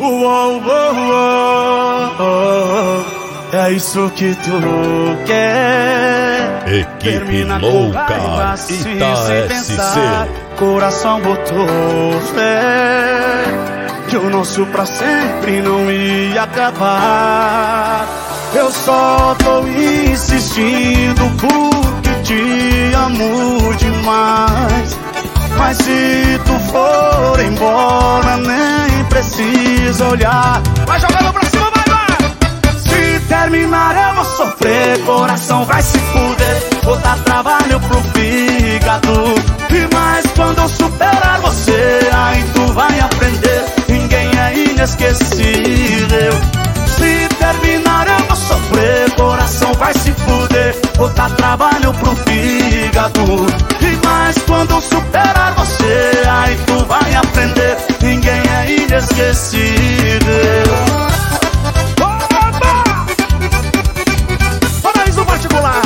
Uou, uou, uou, é isso que tu quer. Equipe Termina louca, com raiva assim, sem Ita pensar. SC. Coração botou fé que o nosso pra sempre não ia acabar. Eu só tô insistindo porque te amo demais. Mas se tu for embora, nem precisa olhar. Vai jogando pra cima, vai! Se terminar eu vou sofrer, coração vai se fuder. Vou dar trabalho pro fígado. E mais quando eu superar você, aí tu vai aprender. Ninguém é inesquecível. Se terminar eu vou sofrer, coração vai se fuder. Vou dar trabalho pro fígado. E mais quando eu superar você, aí tu vai aprender. Ninguém é inesquecível. Paraíso particular.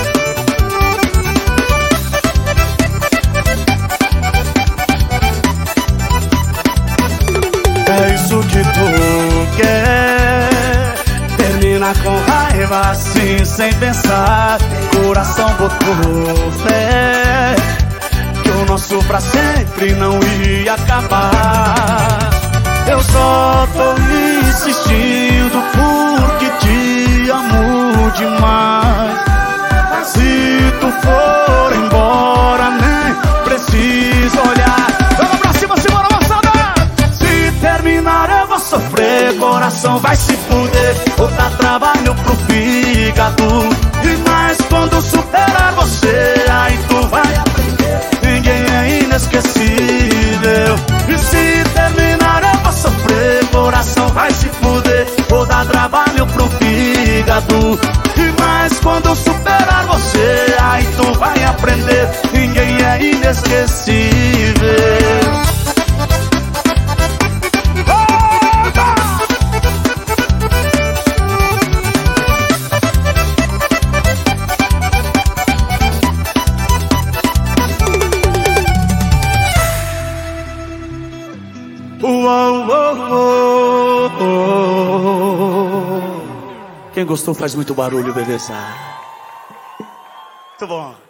É isso que tu quer. Termina com raiva assim, sem pensar. Coração botou fé que o nosso pra sempre não ia acabar. Eu só tô insistindo porque te amo demais. Se tu for embora, nem precisa olhar. Vamos pra cima, segura a moçada! Se terminar eu vou sofrer, coração vai se fuder. Vou dar trabalho pro fígado. E mais quando superar você, aí tu vai aprender. Ninguém é inesquecível. E se terminar eu vou sofrer, coração vai se fuder. Vou dar trabalho pro fígado. E mais quando superar você, aí tu vai aprender. Ninguém é inesquecível. Uou, uou, uou. Quem gostou faz muito barulho, beleza? Muito bom.